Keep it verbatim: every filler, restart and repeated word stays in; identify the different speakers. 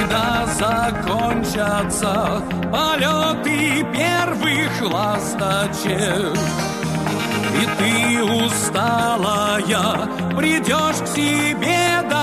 Speaker 1: когда закончатся полеты первых ласточек. И ты, усталая, придешь к себе домой.